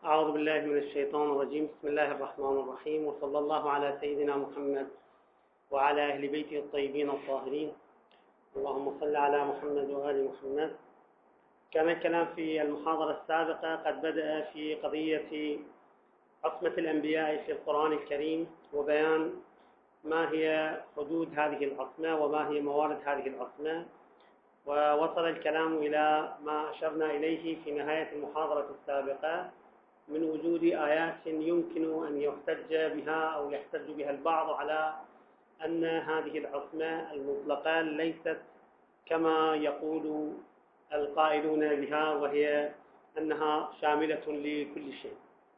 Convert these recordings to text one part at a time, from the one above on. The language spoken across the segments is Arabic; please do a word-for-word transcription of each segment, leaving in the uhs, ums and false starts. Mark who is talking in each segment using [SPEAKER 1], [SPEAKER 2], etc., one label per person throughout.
[SPEAKER 1] أعوذ بالله من الشيطان الرجيم. بسم الله الرحمن الرحيم، وصلى الله على سيدنا محمد وعلى أهل بيته الطيبين الطاهرين. اللهم صل على محمد وآل محمد. كان الكلام في المحاضرة السابقة قد بدأ في قضية عصمة الأنبياء في القرآن الكريم، وبيان ما هي حدود هذه العصمة وما هي موارد هذه العصمة، ووصل الكلام إلى ما أشرنا إليه في نهاية المحاضرة السابقة من وجود آيات يمكن أن يحتج بها أو يحتج بها البعض على أن هذه العصمة المطلقة ليست كما يقول القائلون بها، وهي أنها شاملة لكل شيء.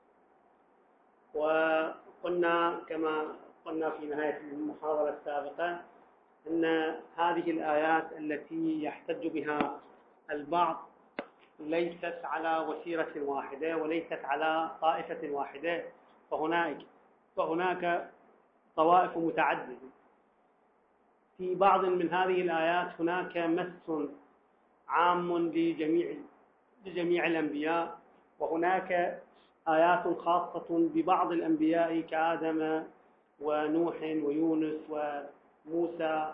[SPEAKER 1] وقلنا كما قلنا في نهاية المحاضرة السابقة أن هذه الآيات التي يحتج بها البعض ليست على وتيرة واحدة وليست على طائفة واحدة، فهناك فهناك طوائف متعددة. في بعض من هذه الآيات هناك مس عام لجميع لجميع الأنبياء، وهناك آيات خاصة ببعض الأنبياء كآدم ونوح ويونس وموسى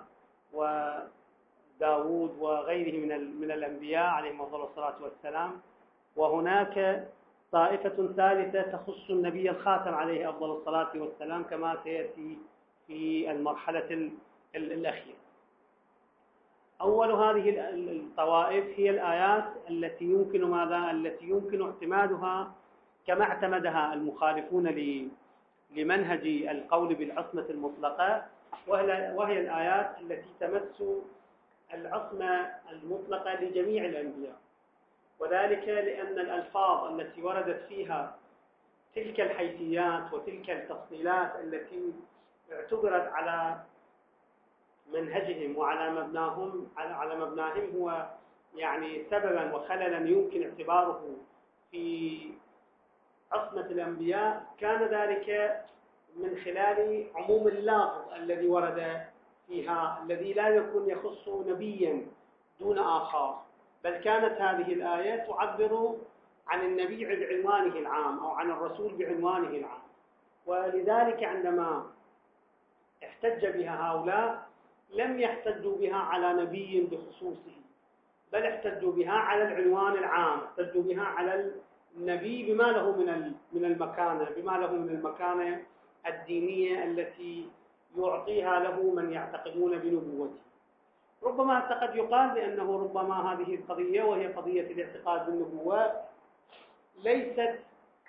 [SPEAKER 1] وداود وغيره من من الأنبياء عليهم الصلاة والسلام. وهناك طائفة ثالثة تخص النبي الخاتم عليه أفضل الصلاة والسلام كما سيأتي في المرحلة الأخيرة. أول هذه الطوائف هي الآيات التي يمكن ماذا التي يمكن اعتمادها كما اعتمدها المخالفون لمنهج القول بالعصمة المطلقة، وهي الآيات التي تمس العصمة المطلقة لجميع الأنبياء، وذلك لأن الألفاظ التي وردت فيها تلك الحيثيات وتلك التفصيلات التي اعتبرت على منهجهم وعلى مبناهم على مبناهم هو يعني سببا وخللا يمكن اعتباره في عصمة الأنبياء، كان ذلك من خلال عموم اللفظ الذي ورد فيها الذي لا يكون يخص نبيا دون آخر، بل كانت هذه الآية تعبر عن النبي بعنوانه العام أو عن الرسول بعنوانه العام. ولذلك عندما احتج بها هؤلاء لم يحتجوا بها على نبي بخصوصه، بل احتجوا بها على العنوان العام، احتجوا بها على النبي بما له من من المكانة بما له من المكانة الدينية التي يعطيها له من يعتقدون بنبوته. ربما قد يقال بأنه ربما هذه القضية وهي قضية الاعتقاد بالنبوات ليست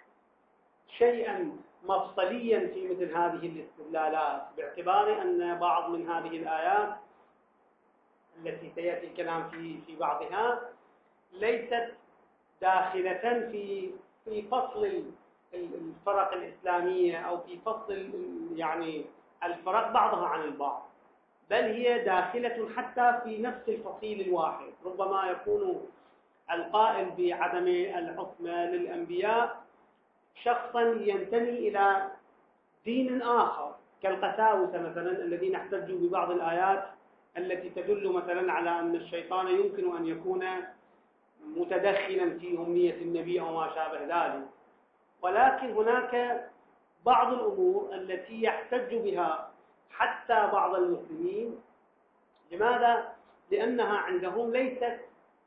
[SPEAKER 1] شيئا مفصليا في مثل هذه الاستدلالات، باعتبار أن بعض من هذه الآيات التي سيأتي الكلام في في بعضها ليست داخلة في في فصل الفرق الإسلامية أو في فصل يعني الفرق بعضها عن البعض، بل هي داخلة حتى في نفس الفصيل الواحد. ربما يكون القائل بعدم العصمة للأنبياء شخصا ينتمي إلى دين آخر كالقساوسة مثلا الذين احتجوا ببعض الآيات التي تدل مثلا على أن الشيطان يمكن أن يكون متدخلا في أمنية النبي أو ما شابه ذلك. ولكن هناك بعض الأمور التي يحتج بها حتى بعض المسلمين. لماذا؟ لأنها عندهم ليست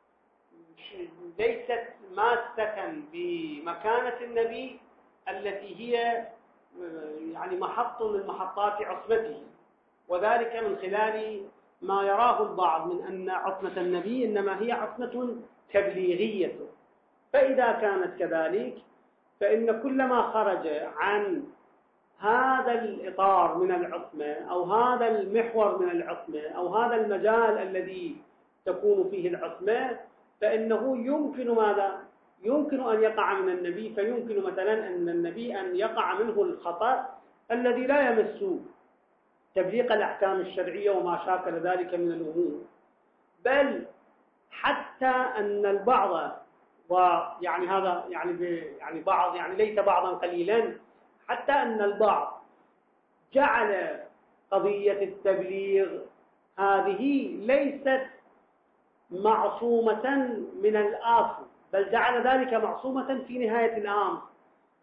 [SPEAKER 1] ليست ماسة بمكانة النبي التي هي يعني محط من محطات عصمته، وذلك من خلال ما يراه البعض من أن عصمة النبي إنما هي عصمة تبليغية. فإذا كانت كذلك فإن كل ما خرج عن هذا الإطار من العصمة أو هذا المحور من العصمة أو هذا المجال الذي تكون فيه العصمة فإنه يمكن ماذا؟ يمكن أن يقع من النبي، فيمكن مثلا أن النبي أن يقع منه الخطأ الذي لا يمس تبليغ الأحكام الشرعية وما شاكل ذلك من الأمور، بل حتى أن البعض، ويعني هذا يعني يعني بعض يعني ليس بعضا قليلا، حتى أن البعض جعل قضية التبليغ هذه ليست معصومة من الآثم، بل جعل ذلك معصومة في نهاية الأمر.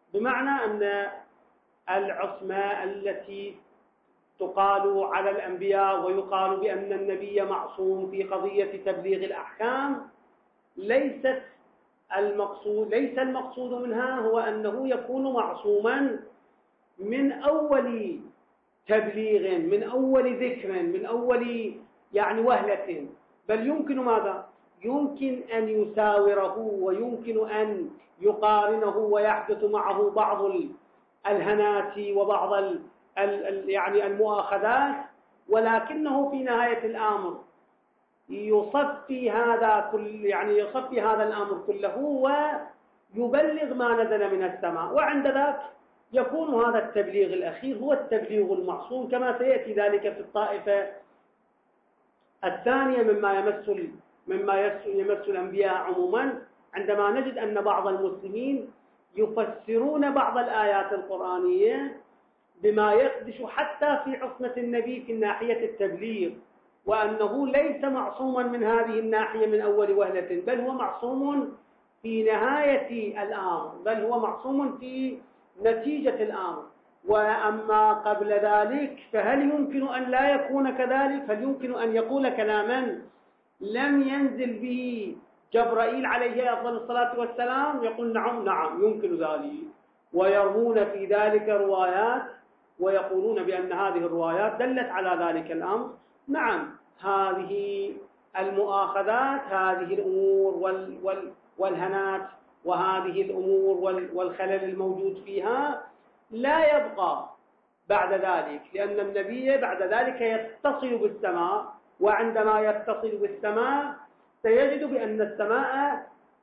[SPEAKER 1] بمعنى أن العصمة التي تقال على الأنبياء ويقال بأن النبي معصوم في قضية تبليغ الأحكام ليست المقصود ليس المقصود منها هو أنه يكون معصوما من أول تبليغ، من أول ذكر، من أول يعني وهلة، بل يمكن ماذا؟ يمكن أن يساوره ويمكن أن يقارنه ويحدث معه بعض الهنات وبعض ال ال يعني المؤاخذات، ولكنه في نهاية الأمر يصفي هذا كل يعني يصفي هذا الأمر كله ويبلغ ما نزل من السماء، وعند ذاك يكون هذا التبليغ الأخير هو التبليغ المعصوم، كما سيأتي ذلك في الطائفة الثانية مما يمس مما يمس الأنبياء عموما، عندما نجد أن بعض المسلمين يفسرون بعض الآيات القرآنية بما يخدش حتى في عصمة النبي في ناحية التبليغ، وأنه ليس معصوما من هذه الناحية من أول وهلة، بل هو معصوم في نهاية الأمر، بل هو معصوم في نتيجة الأمر. وأما قبل ذلك فهل يمكن أن لا يكون كذلك؟ هل يمكن أن يقول كلاما لم ينزل به جبرائيل عليه أفضل الصلاة والسلام؟ يقول نعم نعم يمكن ذلك، ويرمون في ذلك روايات ويقولون بأن هذه الروايات دلت على ذلك الأمر. نعم، هذه المؤاخذات، هذه الأمور وال وال والهنات وهذه الأمور وال والخلل الموجود فيها لا يبقى بعد ذلك، لأن النبي بعد ذلك يتصل بالسماء، وعندما يتصل بالسماء سيجد بأن السماء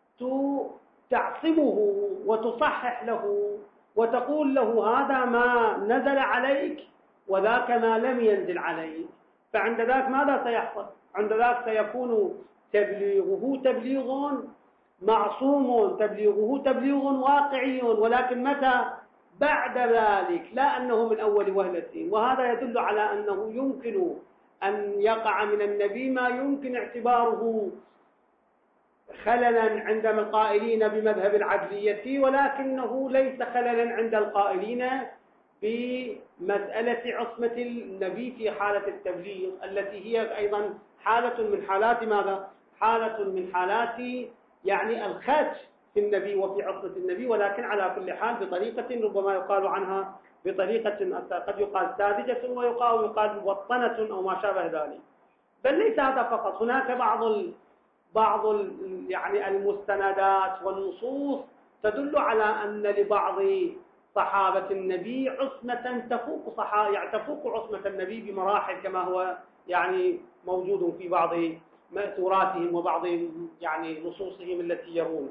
[SPEAKER 1] تعصبه وتصحح له وتقول له هذا ما نزل عليك وذاك ما لم ينزل عليك، فعند ذاك ماذا سيحصل؟ عند ذاك سيكون تبليغه تبليغ معصوم، تبليغه تبليغ واقعي، ولكن متى؟ بعد ذلك، لا أنه من أول وهلة. وهذا يدل على أنه يمكن أن يقع من النبي ما يمكن اعتباره خللا عند القائلين بمذهب العدلية، ولكنه ليس خللا عند القائلين بمسألة عصمة النبي في حالة التبليغ، التي هي أيضا حالة من حالات ماذا؟ حالة من حالات يعني الخدش في النبي وفي عصمة النبي، ولكن على كل حال بطريقة ربما يقال عنها بطريقة قد يقال ساذجة ويقال يقال مبطنة أو ما شابه ذلك. بل ليس هذا فقط، هناك بعض ال بعض ال يعني المستندات والنصوص تدل على أن لبعض صحابة النبي عصمة تفوق صحا يعني تفوق عصمة النبي بمراحل، كما هو يعني موجود في بعض مأثوراتهم وبعض يعني نصوصهم التي يرون.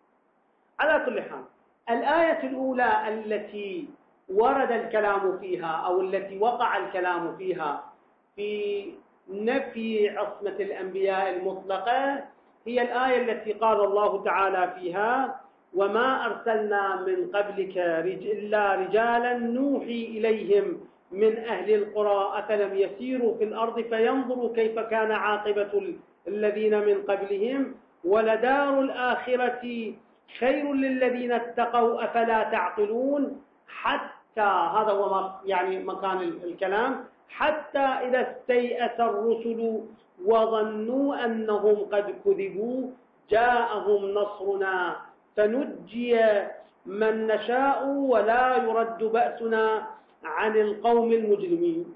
[SPEAKER 1] على كل حال، الآية الأولى التي ورد الكلام فيها أو التي وقع الكلام فيها في نفي عصمة الأنبياء المطلقة هي الآية التي قال الله تعالى فيها: وما أرسلنا من قبلك إلا رجالا نوحي إليهم من أهل القرى أفلم يسيروا في الأرض فينظروا كيف كان عاقبة الذين من قبلهم ولدار الآخرة خير للذين اتقوا أفلا تعقلون. حتى هذا هو يعني مكان الكلام، حتى إذا استيأس الرسل وظنوا أنهم قد كذبوا جاءهم نصرنا فنجي من نشاء ولا يرد بأسنا عن القوم المجرمين.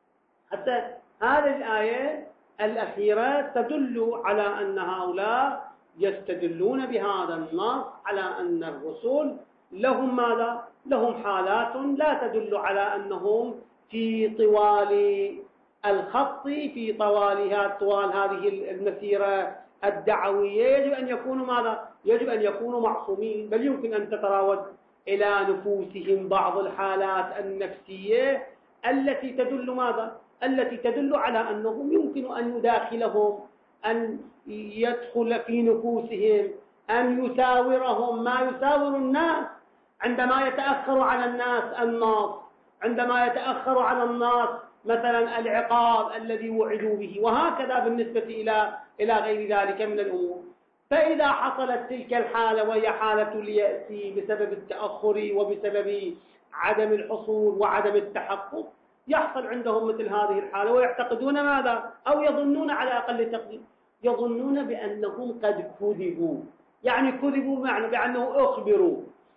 [SPEAKER 1] حتى هذه الآية الأخيرة تدل على أن هؤلاء يستدلون بهذا النص على أن الرسل لهم ماذا؟ لهم حالات لا تدل على أنهم في طوال الخط في طوالها طوال هذه المسيرة الدعوية يجب أن يكونوا ماذا؟ يجب أن يكونوا معصومين، بل يمكن أن تتراود إلى نفوسهم بعض الحالات النفسية التي تدل ماذا؟ التي تدل على أنهم يمكن أن يداخلهم، أن يدخل في نفوسهم، أن يساورهم ما يساور الناس عندما يتأخر على الناس النص، عندما يتأخر على الناس مثلا العقاب الذي وعدوا به، وهكذا بالنسبة إلى إلى غير ذلك من الأمور. فإذا حصلت تلك الحالة وهي حالة اليأس بسبب التأخر وبسبب عدم الحصول وعدم التحقق، يحصل عندهم مثل هذه الحالة ويعتقدون ماذا؟ أو يظنون على أقل تقدير يظنون بأنهم قد كذبوا. يعني كذبوا بمعنى بأنه أخبروا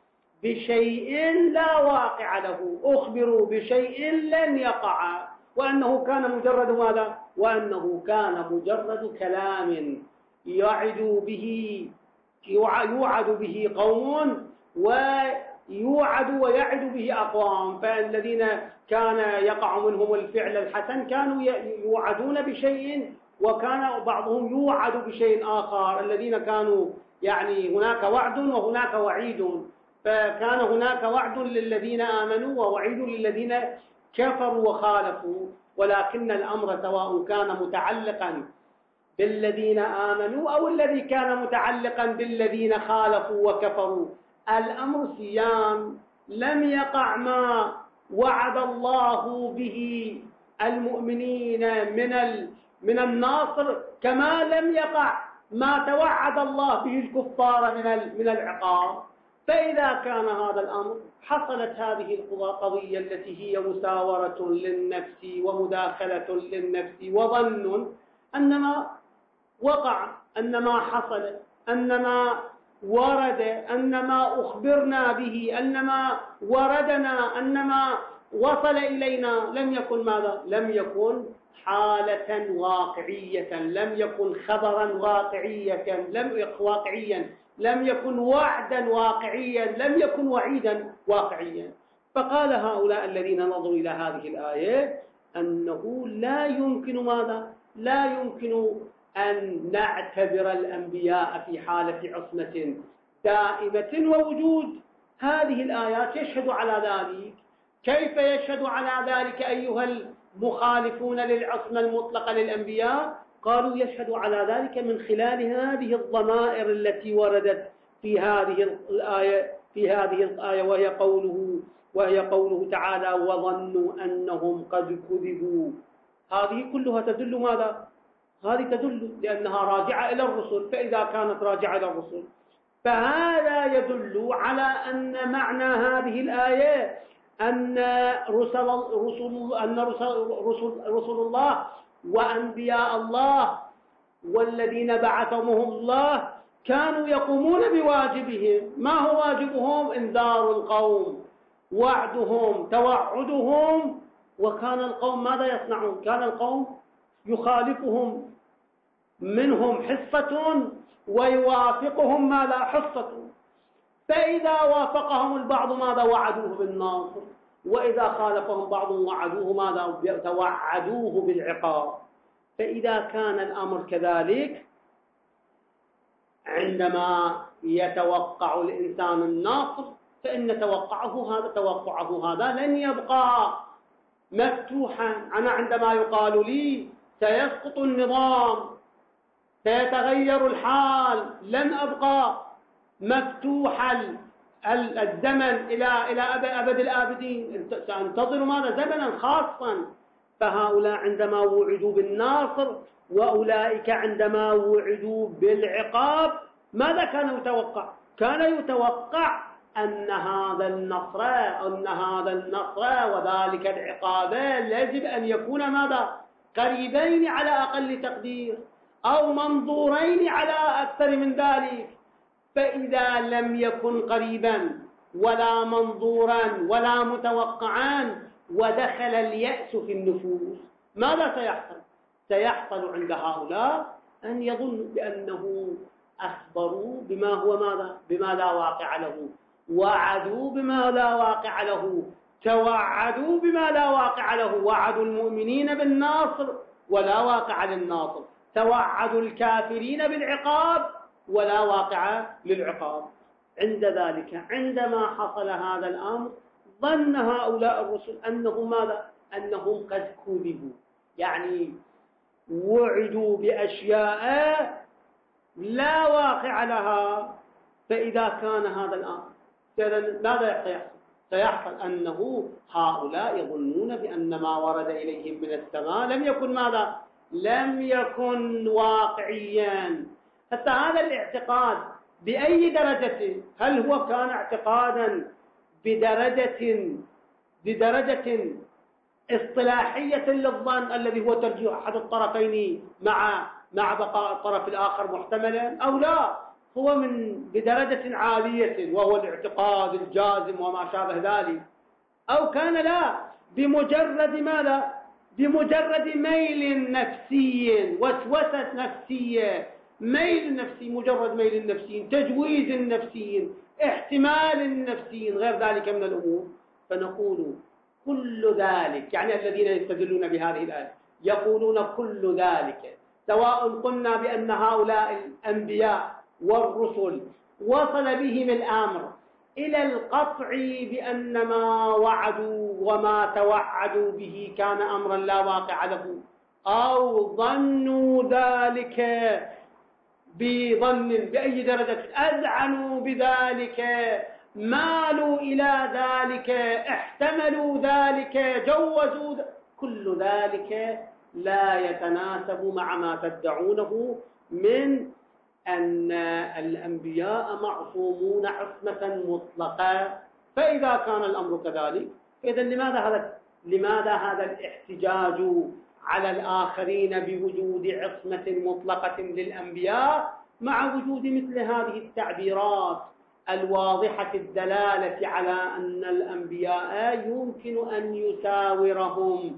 [SPEAKER 1] بشيء لا واقع له، أخبروا بشيء لن يقع، وأنه كان مجرد ماذا؟ وأنه كان مجرد كلام يعد به يوعد به قوم ويوعد ويعد به أقوام. فالذين كان يقع منهم الفعل الحسن كانوا يوعدون بشيء، وكان بعضهم يوعد بشيء آخر. الذين كانوا يعني هناك وعد وهناك وعيد، فكان هناك وعد للذين آمنوا ووعيد للذين كفروا وخالفوا. ولكن الأمر سواء كان متعلقا بالذين آمنوا أو الذي كان متعلقا بالذين خالفوا وكفروا، الأمر سيان. لم يقع ما وعد الله به المؤمنين من من الناصر، كما لم يقع ما توعد الله به الكفار من من العقاب. فإذا كان هذا الأمر، حصلت هذه القضية التي هي مساورة للنفس ومداخلة للنفس وظن أن ما وقع، أن ما حصل، أن ما ورد، أن ما أخبرنا به، أن ما وردنا، أن ما وصل إلينا لم يكن ماذا؟ لم يكن حالة واقعية، لم يكن خبرا واقعية، لم يكن واقعيا، لم يكن وعدا واقعيا، لم يكن وعيدا واقعيا. فقال هؤلاء الذين نظروا إلى هذه الآية أنه لا يمكن ماذا؟ لا يمكن أن نعتبر الأنبياء في حالة عصمة دائمة ووجود هذه الآيات يشهد على ذلك. كيف يشهد على ذلك أيها المخالفون للعصمة المطلقة للأنبياء؟ قالوا يشهد على ذلك من خلال هذه الضمائر التي وردت في هذه الآية في هذه الآية وهي قوله وهي قوله تعالى: وظنوا أنهم قد كذبوا. هذه كلها تدل ماذا؟ هذه تدل لأنها راجعة إلى الرسل. فإذا كانت راجعة إلى الرسل فهذا يدل على أن معنى هذه الآية أن رسل رسل أن رسل رسل, رسل الله وأنبياء الله والذين بعثهم الله كانوا يقومون بواجبهم. ما هو واجبهم؟ إنذار القوم، وعدهم، توعدهم. وكان القوم ماذا يصنعون؟ كان القوم يخالفهم منهم حصة ويوافقهم ماذا؟ حصة. فإذا وافقهم البعض ماذا؟ وعدوه بالناصر، وإذا خالفهم بعض وعدوه ماذا؟ توعدوه بالعقاب. فإذا كان الأمر كذلك، عندما يتوقع الإنسان الناصر فإن توقعه هذا توقعه هذا لن يبقى مفتوحا. أنا عندما يقال لي سيسقط النظام، سيتغير الحال، لن أبقى مفتوح الزمن إلى إلى أبد الآبدين، سأنتظر ماذا؟ زمنا خاصا. فهؤلاء عندما وعدوا بالناصر وأولئك عندما وعدوا بالعقاب ماذا كان يتوقع؟ كان يتوقع أن هذا النصر أن هذا النصر وذلك العقاب يجب أن يكون ماذا؟ قريبين على أقل تقدير، أو منظورين على أكثر من ذلك. فإذا لم يكن قريبا ولا منظورا ولا متوقعا ودخل اليأس في النفوس، ماذا سيحصل؟ سيحصل عند هؤلاء أن يظنوا بأنه أخبروا بما هو ماذا؟ بما لا واقع له، وعدوا بما لا واقع له، توعدوا بما لا واقع له. وعدوا المؤمنين بالناصر ولا واقع للناصر، توعدوا الكافرين بالعقاب ولا واقع للعقاب. عند ذلك عندما حصل هذا الأمر ظن هؤلاء الرسل أنهم ماذا؟ أنهم قد كذبوا، يعني وعدوا بأشياء لا واقع لها. فإذا كان هذا الأمر ماذا يحصل؟ سيحصل أنه هؤلاء يظنون بأن ما ورد إليهم من السماء لم يكن ماذا؟ لم يكن واقعيا. حتى هذا الاعتقاد بأي درجة؟ هل هو كان اعتقادا بدرجة بدرجة اصطلاحية للظن الذي هو ترجيح أحد الطرفين مع مع بقاء الطرف الآخر محتملا، أو لا هو من بدرجة عالية وهو الاعتقاد الجازم وما شابه ذلك، أو كان لا بمجرد ماذا؟ بمجرد ميل نفسي، وسوسة نفسية، ميل نفسي، مجرد ميل نفسي، تجويز نفسي، احتمال نفسي، غير ذلك من الأمور. فنقول كل ذلك، يعني الذين يستدلون بهذه الآية يقولون كل ذلك، سواء قلنا بأن هؤلاء الأنبياء والرسل وصل بهم الأمر إلى القطع بأن ما وعدوا وما توعدوا به كان أمرا لا واقع له، أو ظنوا ذلك بظن بأي درجة، أذعنوا بذلك، مالوا إلى ذلك، احتملوا ذلك، جوزوا ذلك، كل ذلك لا يتناسب مع ما تدعونه من أن الأنبياء معصومون عصمة مطلقة. فإذا كان الأمر كذلك، إذن لماذا هذا لماذا هذا الاحتجاج على الآخرين بوجود عصمة مطلقة للأنبياء مع وجود مثل هذه التعبيرات الواضحة الدلالة على أن الأنبياء يمكن أن يساورهم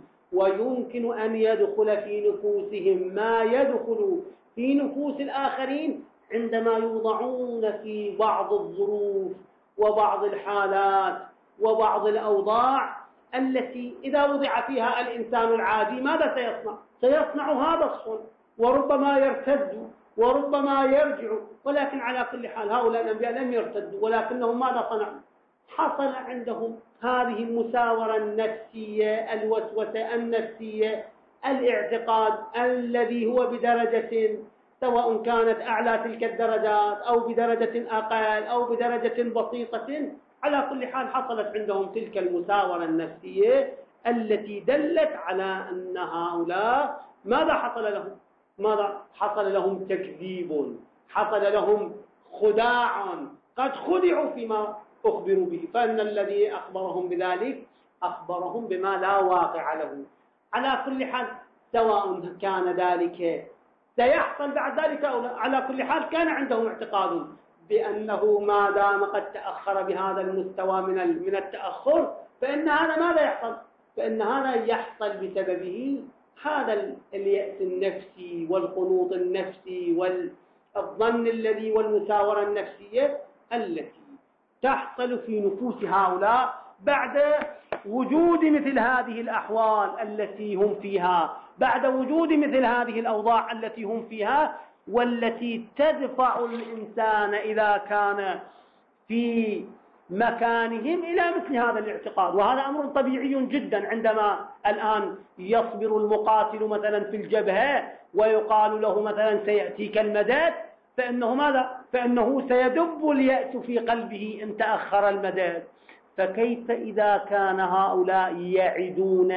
[SPEAKER 1] ويمكن أن يدخل في نفوسهم ما يدخل في نفوس الآخرين عندما يوضعون في بعض الظروف وبعض الحالات وبعض الأوضاع التي إذا وضع فيها الإنسان العادي ماذا سيصنع؟ سيصنع هذا الصنع، وربما يرتد وربما يرجع. ولكن على كل حال هؤلاء الأنبياء لم يرتدوا، ولكنهم ماذا صنعوا؟ حصل عندهم هذه المساورة النفسية، الوسوسة النفسية، الاعتقاد الذي هو بدرجة سواء كانت أعلى تلك الدرجات أو بدرجة أقل أو بدرجة بسيطة، على كل حال حصلت عندهم تلك المساورة النفسية التي دلت على أن هؤلاء ماذا حصل لهم؟ ماذا حصل لهم؟ تكذيب، حصل لهم خداع، قد خدعوا فيما أخبروا به، فإن الذي أخبرهم بذلك أخبرهم بما لا واقع له. على كل حال سواء كان ذلك سيحصل بعد ذلك أو لا، على كل حال كان عندهم اعتقاد بأنه ما دام قد تأخر بهذا المستوى من من التأخر، فإن هذا ماذا يحصل؟ فإن هذا يحصل بسببه هذا اليأس النفسي والقنوط النفسي والظن الذي والمساورة النفسية التي تحصل في نفوس هؤلاء بعد وجود مثل هذه الأحوال التي هم فيها، بعد وجود مثل هذه الأوضاع التي هم فيها، والتي تدفع الإنسان إذا كان في مكانهم إلى مثل هذا الاعتقاد. وهذا أمر طبيعي جدا، عندما الآن يصبر المقاتل مثلا في الجبهة ويقال له مثلا سيأتيك المدد، فإنه ماذا؟ فإنه سيدب اليأس في قلبه إن تأخر المدد. فكيف إذا كان هؤلاء يعدون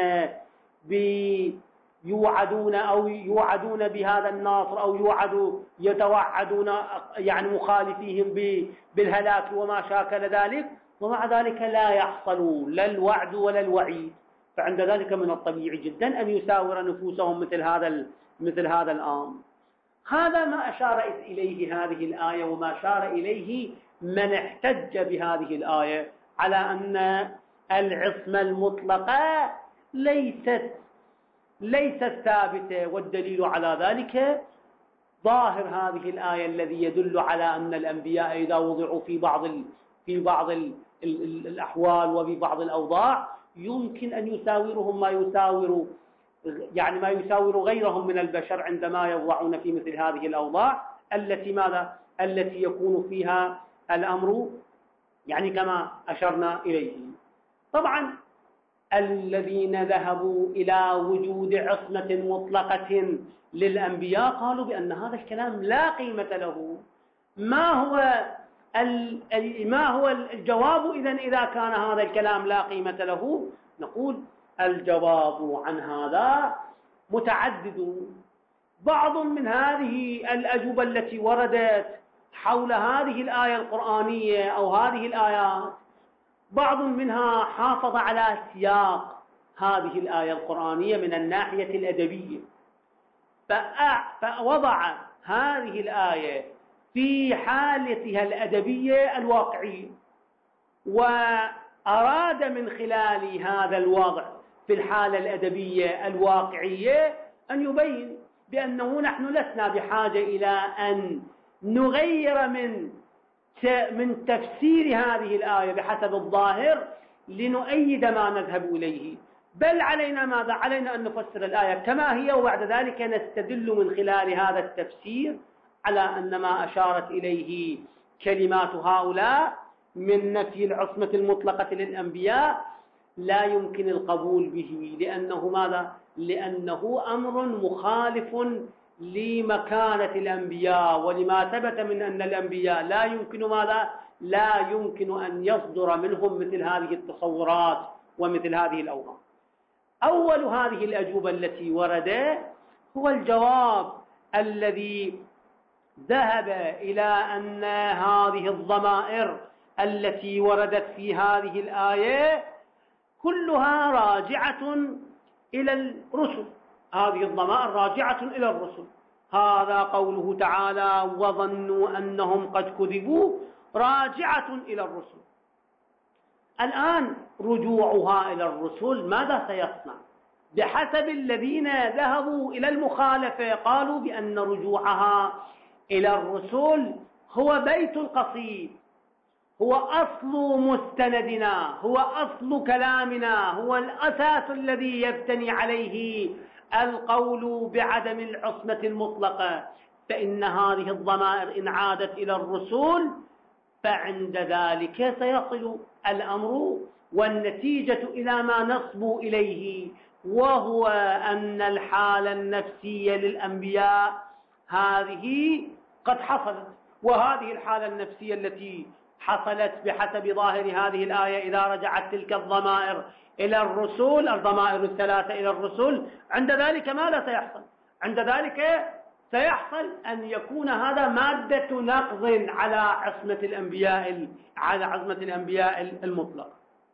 [SPEAKER 1] يوعدون أو يوعدون بهذا الناصر، أو يوعدوا يتوعدون يعني مخالفيهم بالهلاك وما شاكل ذلك، ومع ذلك لا يحصلوا لا الوعد ولا الوعيد. فعند ذلك من الطبيعي جدا أن يساور نفوسهم مثل هذا مثل هذا الأمر. هذا ما أشارت إليه هذه الآية، وما أشار إليه من احتج بهذه الآية على أن العصمة المطلقة ليست ليست ثابتة. والدليل على ذلك ظاهر هذه الآية الذي يدل على أن الأنبياء إذا وضعوا في بعض ال في بعض ال ال الأحوال وفي بعض الأوضاع يمكن أن يساورهم ما يساور يعني ما يساور غيرهم من البشر عندما يوضعون في مثل هذه الأوضاع التي ماذا التي يكون فيها الأمر يعني كما أشرنا إليه. طبعا الذين ذهبوا إلى وجود عصمة مطلقة للأنبياء قالوا بأن هذا الكلام لا قيمة له. ما هو ما هو الجواب إذن إذا كان هذا الكلام لا قيمة له؟ نقول الجواب عن هذا متعدد. بعض من هذه الأجوبة التي وردت حول هذه الآية القرآنية أو هذه الآيات، بعض منها حافظ على سياق هذه الآية القرآنية من الناحية الأدبية، فوضع هذه الآية في حالتها الأدبية الواقعية، وأراد من خلال هذا الوضع في الحالة الأدبية الواقعية أن يبين بأنه نحن لسنا بحاجة إلى أن نغير من من تفسير هذه الآية بحسب الظاهر لنؤيد ما نذهب إليه، بل علينا ماذا؟ علينا أن نفسر الآية كما هي، وبعد ذلك نستدل من خلال هذا التفسير على أن ما أشارت إليه كلمات هؤلاء من نفي العصمة المطلقة للأنبياء لا يمكن القبول به، لأنه ماذا؟ لأنه أمر مخالف لمكانة الأنبياء ولما ثبت من أن الأنبياء لا يمكن ماذا؟ لا يمكن أن يصدر منهم مثل هذه التصورات ومثل هذه الأوهام. أول هذه الأجوبة التي وردت هو الجواب الذي ذهب إلى أن هذه الضمائر التي وردت في هذه الآية كلها راجعة إلى الرسل، هذه الضمائر راجعة إلى الرسل. هذا قوله تعالى وظنوا أنهم قد كذبوا راجعة إلى الرسل. الآن رجوعها إلى الرسل ماذا سيصنع؟ بحسب الذين ذهبوا إلى المخالفة قالوا بأن رجوعها إلى الرسل هو بيت القصيد، هو أصل مستندنا، هو أصل كلامنا، هو الأساس الذي يبتني عليه القول بعدم العصمة المطلقة. فإن هذه الضمائر إن عادت إلى الرسول فعند ذلك سيصل الأمر والنتيجة إلى ما نصبو إليه، وهو أن الحالة النفسية للأنبياء هذه قد حصلت، وهذه الحالة النفسية التي حصلت بحسب ظاهر هذه الآية إذا رجعت تلك الضمائر إلى الرسول، الضمائر الثلاثة إلى الرسول، عند ذلك ماذا سيحصل؟ عند ذلك سيحصل أن يكون هذا مادة نقض على عصمة الأنبياء على عصمة الأنبياء المطلق.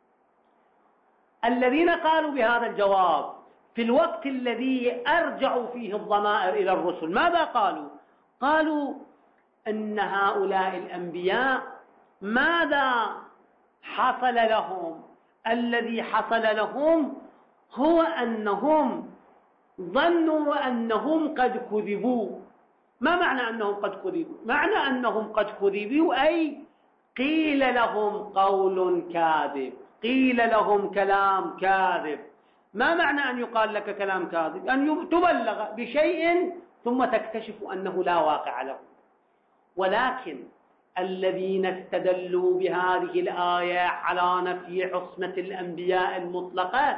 [SPEAKER 1] الذين قالوا بهذا الجواب في الوقت الذي أرجعوا فيه الضمائر إلى الرسل ماذا قالوا؟ قالوا أن هؤلاء الأنبياء ماذا حصل لهم؟ الذي حصل لهم هو أنهم ظنوا أنهم قد كذبوا. ما معنى أنهم قد كذبوا؟ معنى أنهم قد كذبوا أي قيل لهم قول كاذب، قيل لهم كلام كاذب. ما معنى أن يقال لك كلام كاذب؟ أن تبلغ بشيء ثم تكتشف أنه لا واقع له. ولكن الذين استدلوا بهذه الآية على نفي عصمة الأنبياء المطلقة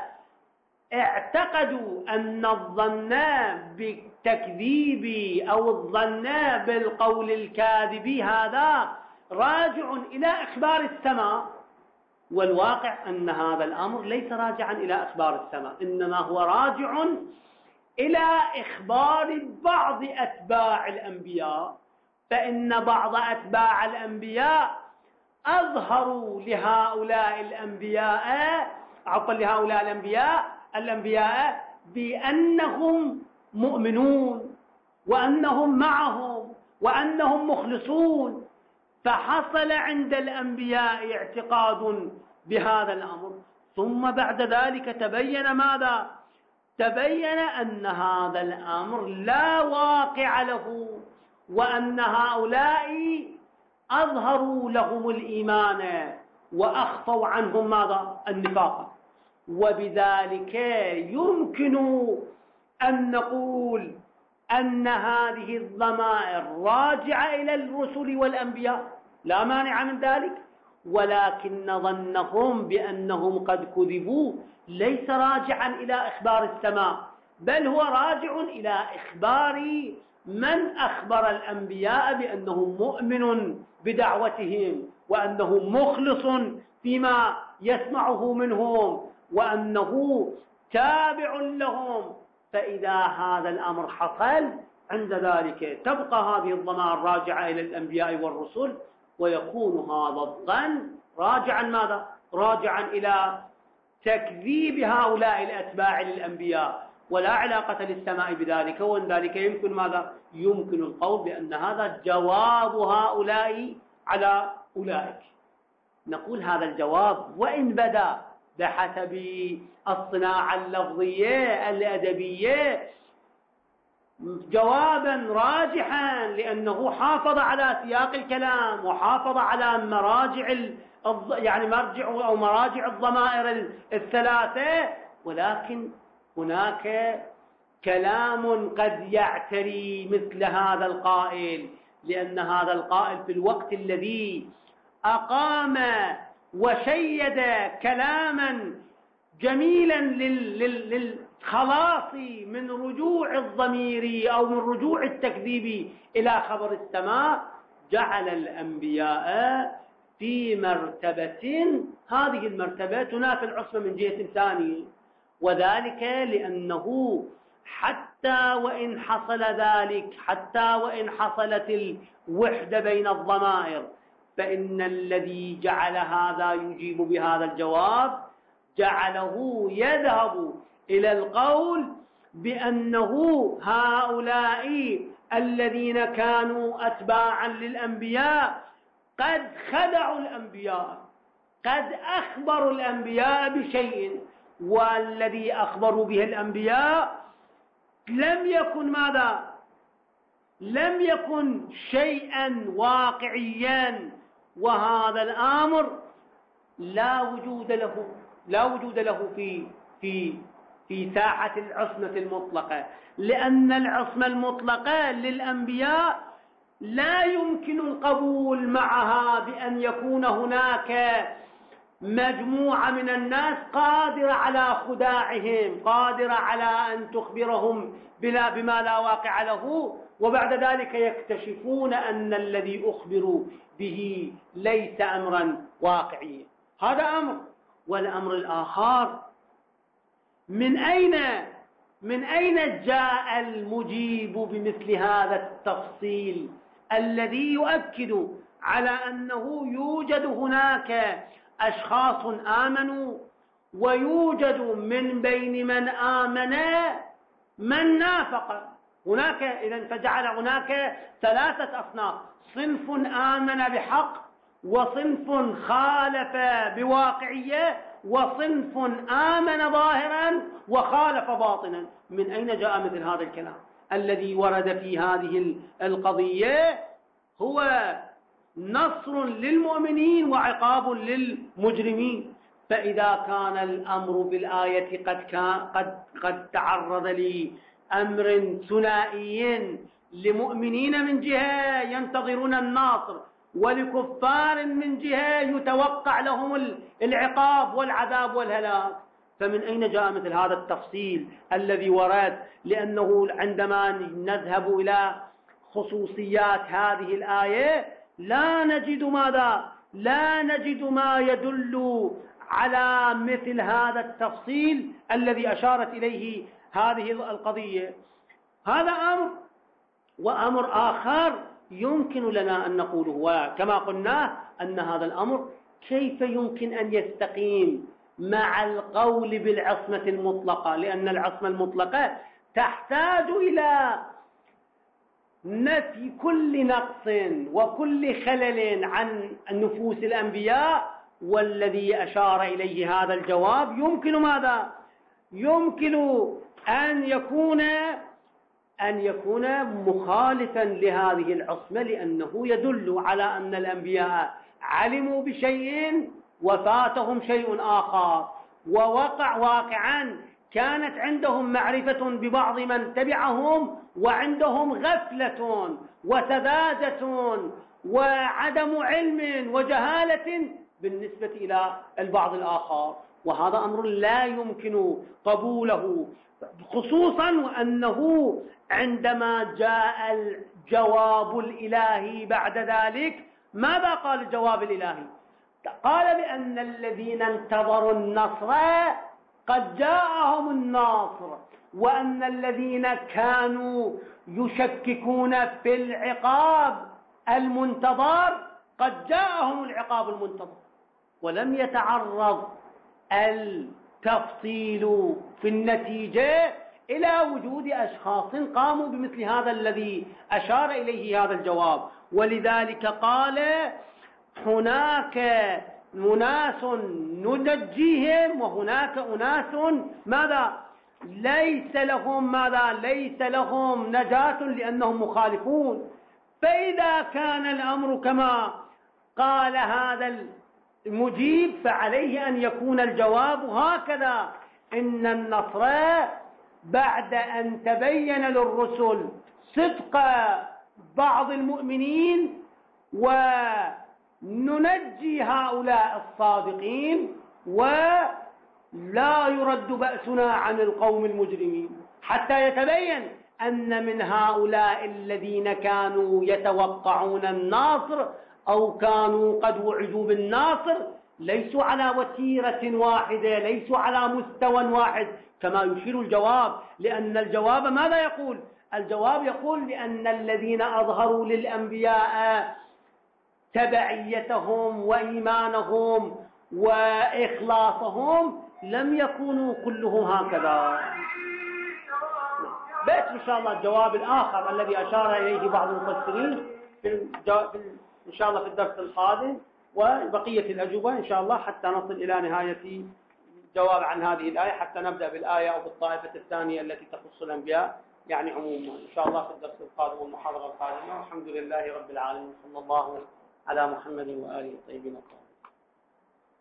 [SPEAKER 1] اعتقدوا أن الظن بالتكذيب أو الظن بالقول الكاذب هذا راجع إلى إخبار السماء، والواقع أن هذا الأمر ليس راجعا إلى إخبار السماء، إنما هو راجع إلى إخبار بعض أتباع الأنبياء. فإن بعض أتباع الأنبياء أظهروا لهؤلاء الأنبياء عفوا لهؤلاء الأنبياء الأنبياء بأنهم مؤمنون وأنهم معهم وأنهم مخلصون، فحصل عند الأنبياء اعتقاد بهذا الأمر. ثم بعد ذلك تبين ماذا؟ تبين أن هذا الأمر لا واقع له، وأن هؤلاء أظهروا لهم الإيمان وأخفوا عنهم ماذا؟ النفاق. وبذلك يمكن أن نقول أن هذه الضمائر راجعة إلى الرسل والأنبياء، لا مانع من ذلك، ولكن ظنهم بأنهم قد كذبوا ليس راجعا إلى إخبار السماء، بل هو راجع إلى إخبار من أخبر الأنبياء بأنه مؤمن بدعوتهم وأنه مخلص فيما يسمعه منهم وأنه تابع لهم. فإذا هذا الأمر حصل عند ذلك تبقى هذه الضمائر راجعة إلى الأنبياء والرسل، ويكون هذا الظن راجعا ماذا؟ راجعا إلى تكذيب هؤلاء الأتباع للأنبياء، ولا علاقة للسماء بذلك. وإن ذلك يمكن ماذا؟ يمكن القول بأن هذا جواب هؤلاء على أولئك. نقول هذا الجواب وإن بدا بحسب الصناعة اللفظية الأدبية جوابا راجحا، لأنه حافظ على سياق الكلام وحافظ على مراجع يعني مرجع أو مراجع الضمائر الثلاثة، ولكن هناك كلام قد يعتري مثل هذا القائل، لأن هذا القائل في الوقت الذي أقام وشيد كلاما جميلا للخلاص من رجوع الضمير أو من رجوع التكذيب إلى خبر السماء، جعل الأنبياء في مرتبة، هذه المرتبة تنافي العصمة من جهة ثانية، وذلك لأنه حتى وإن حصل ذلك، حتى وإن حصلت الوحدة بين الضمائر، فإن الذي جعل هذا يجيب بهذا الجواب جعله يذهب إلى القول بأنه هؤلاء الذين كانوا أتباعا للأنبياء قد خدعوا الأنبياء، قد أخبروا الأنبياء بشيء، والذي أخبروا به الأنبياء لم يكن ماذا؟ لم يكن شيئا واقعيا، وهذا الأمر لا وجود له لا وجود له في في في ساحة العصمة المطلقة، لأن العصمة المطلقة للأنبياء لا يمكن القبول معها بأن يكون هناك مجموعة من الناس قادرة على خداعهم، قادرة على أن تخبرهم بلا بما لا واقع له، وبعد ذلك يكتشفون أن الذي أخبروا به ليس أمرا واقعيا. هذا أمر. والأمر الآخر، من أين من أين جاء المجيب بمثل هذا التفصيل الذي يؤكد على أنه يوجد هناك أشخاص آمنوا ويوجد من بين من آمن من نافق؟ هناك إذن فجعل هناك ثلاثة أصناف: صنف آمن بحق، وصنف خالف بواقعية، وصنف آمن ظاهرا وخالف باطنا. من أين جاء مثل هذا الكلام؟ الذي ورد في هذه القضية هو نصر للمؤمنين وعقاب للمجرمين. فإذا كان الأمر بالآية قد كان قد قد تعرض لأمر ثنائي، لمؤمنين من جهة ينتظرون الناصر، ولكفار من جهة يتوقع لهم العقاب والعذاب والهلاك، فمن أين جاء مثل هذا التفصيل الذي ورد؟ لأنه عندما نذهب إلى خصوصيات هذه الآية لا نجد ماذا؟ لا نجد ما يدل على مثل هذا التفصيل الذي أشارت إليه هذه القضية. هذا أمر. وأمر آخر يمكن لنا أن نقوله، وكما قلنا أن هذا الأمر كيف يمكن أن يستقيم مع القول بالعصمة المطلقة؟ لأن العصمة المطلقة تحتاج إلى نفي كل نقص وكل خلل عن نفوس الأنبياء، والذي أشار إليه هذا الجواب يمكن ماذا؟ يمكن أن يكون أن يكون مخالفا لهذه العصمة، لأنه يدل على أن الأنبياء علموا بشيء وفاتهم شيء آخر، ووقع واقعا كانت عندهم معرفة ببعض من تبعهم، وعندهم غفلة وسذاجة وعدم علم وجهالة بالنسبة إلى البعض الآخر، وهذا أمر لا يمكن قبوله، خصوصا وأنه عندما جاء الجواب الإلهي بعد ذلك ماذا قال الجواب الإلهي؟ قال بأن الذين انتظروا النصر قد جاءهم الناصر، وأن الذين كانوا يشككون في العقاب المنتظر، قد جاءهم العقاب المنتظر ولم يتعرض التفصيل في النتيجة إلى وجود أشخاص قاموا بمثل هذا الذي أشار إليه هذا الجواب. ولذلك قال هناك أناس ننجيهم وهناك أناس ماذا ليس لهم ماذا ليس لهم نجاة لأنهم مخالفون. فإذا كان الأمر كما قال هذا المجيب فعليه أن يكون الجواب هكذا: إن النصر بعد أن تبين للرسل صدق بعض المؤمنين وننجي هؤلاء الصادقين ولا يرد بأسنا عن القوم المجرمين، حتى يتبين أن من هؤلاء الذين كانوا يتوقعون الناصر أو كانوا قد وعدوا بالناصر ليسوا على وتيرة واحدة، ليسوا على مستوى واحد كما يشير الجواب. لأن الجواب ماذا يقول؟ الجواب يقول لأن الذين أظهروا للأنبياء تبعيتهم وإيمانهم وإخلاصهم لم يكونوا كلهم هكذا. بيت إن شاء الله الجواب الآخر الذي أشار إليه بعض المفسرين في الجو... إن شاء الله في الدرس القادم، وبقية الأجوبة إن شاء الله حتى نصل إلى نهاية جواب عن هذه الآية، حتى نبدأ بالآية أو بالطائفة الثانية التي تخص الأنبياء يعني عموما إن شاء الله في الدرس القادم والمحاضرة القادمة. والحمد لله رب العالمين، صلى الله على محمد وآله الطيبين الطاهرين.